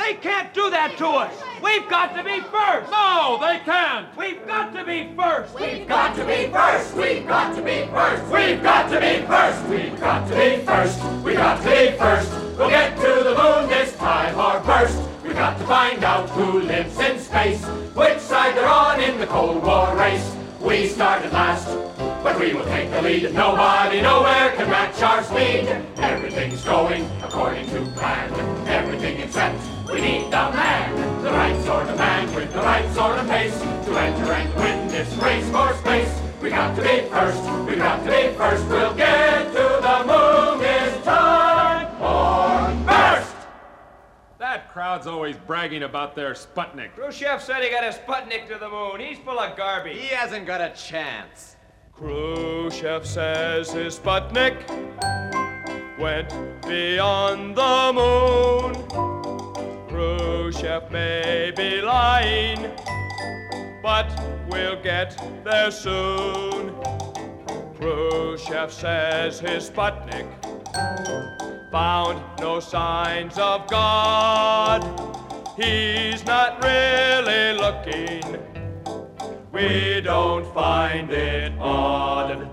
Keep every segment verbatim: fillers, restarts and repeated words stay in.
They can't do that to us. We've got to be first. No, they can't. We've got to be first. We've got to be first. We've got to be first. We've got to be first. We've got to be first. We've got to be first. We'll get to the moon this time or burst. We've got to find out who lives in space, which side they're on in the Cold War race. We started last, but we will take the lead. Nobody nowhere can match our speed. Everything's going according to plan. Everything except we need the man, the right sort of man with the right sort of pace to enter and win this race for space. We got to be first. We got to be first. We'll get to the moon this time or burst. That crowd's always bragging about their Sputnik. Khrushchev said he got a Sputnik to the moon. He's full of garbage. He hasn't got a chance. Khrushchev says his Sputnik went beyond the moon. Khrushchev may be lying, but we'll get there soon. Khrushchev says his Sputnik found no signs of God. He's not really looking. We don't find it odd.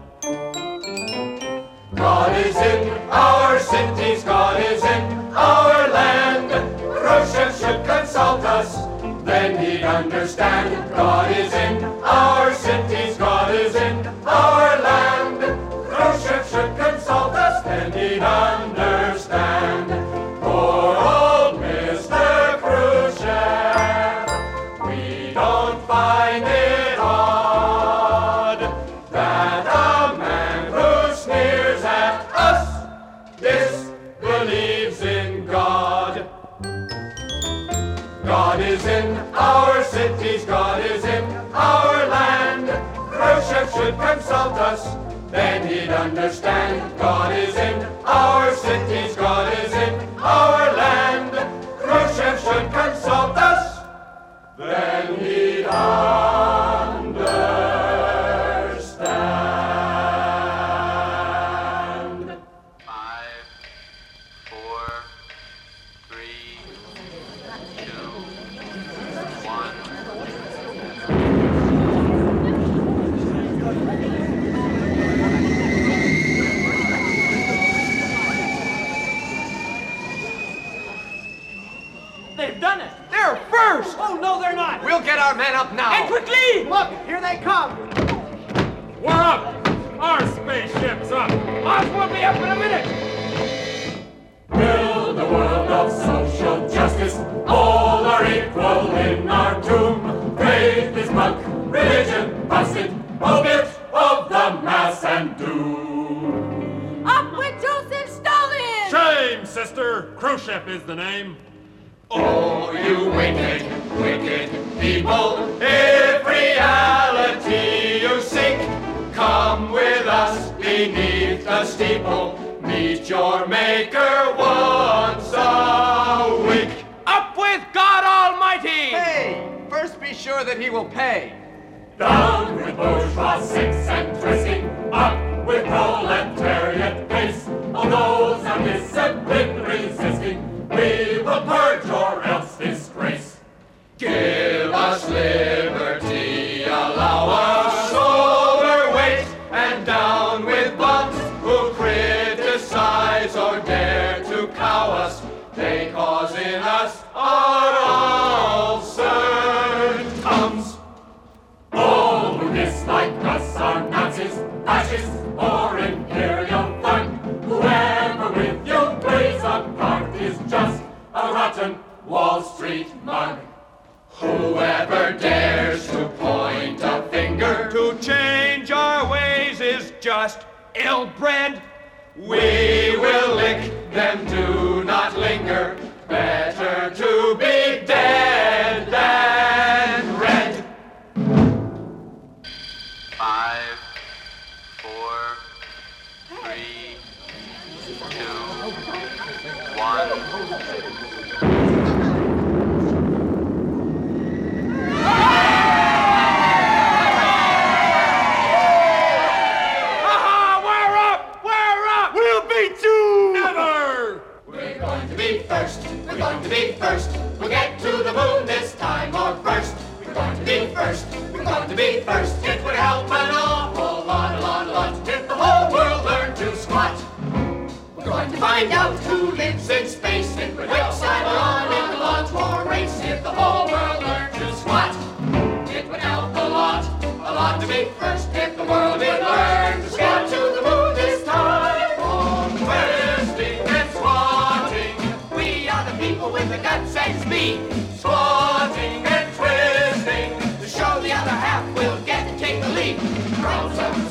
God is in our cities, God is in our land. Khrushchev should consult us, then he'd understand. God is in our cities, God is in our land. Khrushchev should consult us, then he'd understand. Poor old Mister Khrushchev, we don't find it odd that a man who sneers at us disbelieves in God. God is in our cities, God is in our land. Khrushchev should consult us, then he'd understand. God is in our cities, God is in our land. Khrushchev should consult us, then he'd understand. Five, four, three, two, one. They've done it. They're first. Oh, no, they're not. We'll get our men up now. And quickly. Look, here they come. We're up. Our spaceship's up. Ours will be up in a minute. Build a world of social justice. All are equal in our doom. Faith is monk, religion busted, orbit of the mass and doom. Up with Joseph Stalin! Shame, sister. Khrushchev is the name. Oh, you wicked, wicked people, if reality you seek, come with us beneath the steeple, meet your maker once a week. Up with God Almighty! Hey, first be sure that he will pay. Down with bourgeois sex and twisting, up with proletariat pace, all those undisciplined resisting, we will purge or else disgrace. Give us liberty, allow us overweight, and down with bums who criticize or dare to cow us. They cause in us our ulcer tums. All who dislike us are Nazis, fascists, or imperial fun. Whoever with you plays a part is just a rotten Wall Street mug. Whoever dares to point a finger To change our ways is just ill-bred. we will lick them, do not linger. Better to be dead than red. Five, four, three, two, one. Aha! We're up! We're up! We'll beat you! Never! We're going to be first. We're going to be first. We'll It would help an awful lot, a lot, a lot if the whole world learned to squat. We're going to find out who lives in space. It would help cyber on in the launch war race if the whole world learned to squat. It would help a lot, a lot to be first if the world would learn to squat to the moon this time. For twisting and squatting, we are the people with the guts and speed. Squatting and twisting to show the other half will get to take the lead. From some